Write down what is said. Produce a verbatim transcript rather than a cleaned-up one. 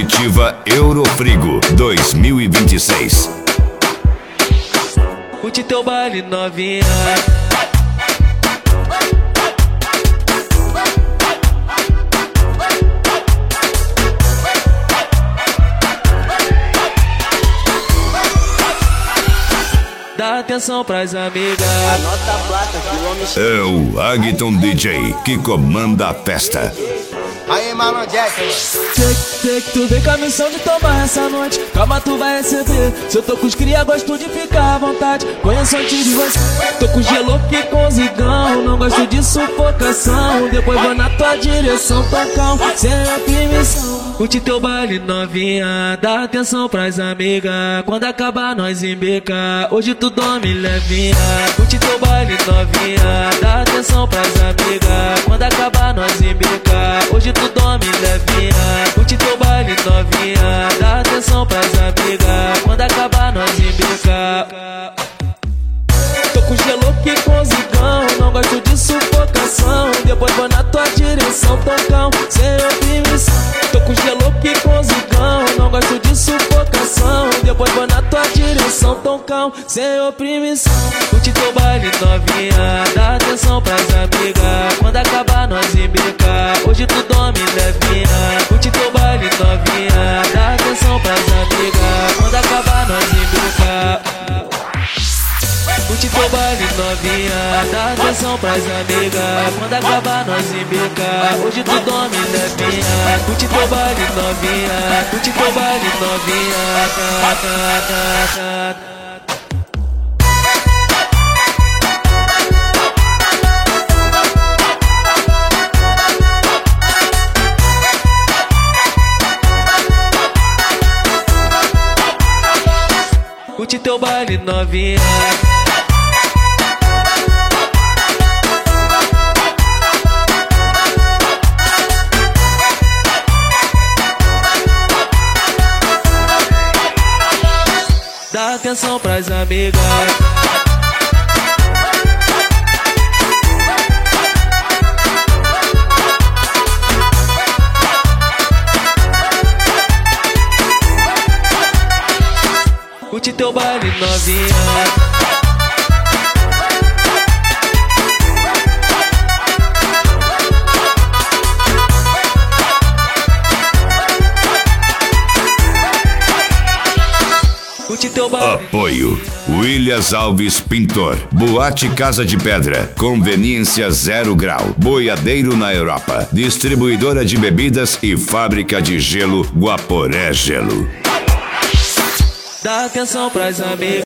Comitiva Eurofrigo dois mil e vinte e seis. Curte teu baile, novinha. Dá atenção pras amigas. Anota a placa que o homem... É o Agton D J que comanda a festa. Aí, Marlon Jackson. Sei, sei que tu vem com a missão de tomar essa noite. Calma, tu vai receber. Se eu tô com os cria, gosto de ficar à vontade. Conheço antes de você. Tô com gelo que com zigão. Não gosto de sufocação. Depois vou na tua direção, tocão, sem permissão. Curte teu baile, novinha. Dá atenção pras amigas. Quando acabar, nós embeca. Hoje tu dorme levinha. Curte teu baile, novinha. Dá atenção pras amigas. Quando acabar, nós embeca. Hoje tu dorme levinha. Curte teu baile, novinha. Dá atenção pras amigas. Quando acabar, nós embeca. Tô com gelo que com zigão. Não gosto de sufocação. Depois vou na tua direção, tocão, sem permissão. Tô com gelo que com zigão. Não gosto de sufocação. Depois vou na tua direção, tocão, sem oprimição. Curte teu baile, novinha. Dá atenção pras amigas. Quando acabar, nós embeca. Hoje tu dorme levinha. Curte teu baile, novinha. Dá atenção pras amigas. Quando acabar, nós embeca. Curte teu baile, novinha. Dá atenção pras amigas. Quando acabar, nós embeca. Hoje tu dorme levinha. Curte teu baile, novinha. Curte teu baile, novinha. Tá, tá, tá, tá. Curte teu baile, novinha. Dá atenção pras amigas. Curte teu baile, novinha. Curte teu baile. Apoio Williams Alves Pintor, Boate Casa de Pedra, Conveniência Zero Grau, Boiadeiro na Europa, Distribuidora de Bebidas e Fábrica de Gelo Guaporé Gelo. Dá atenção pras amigas.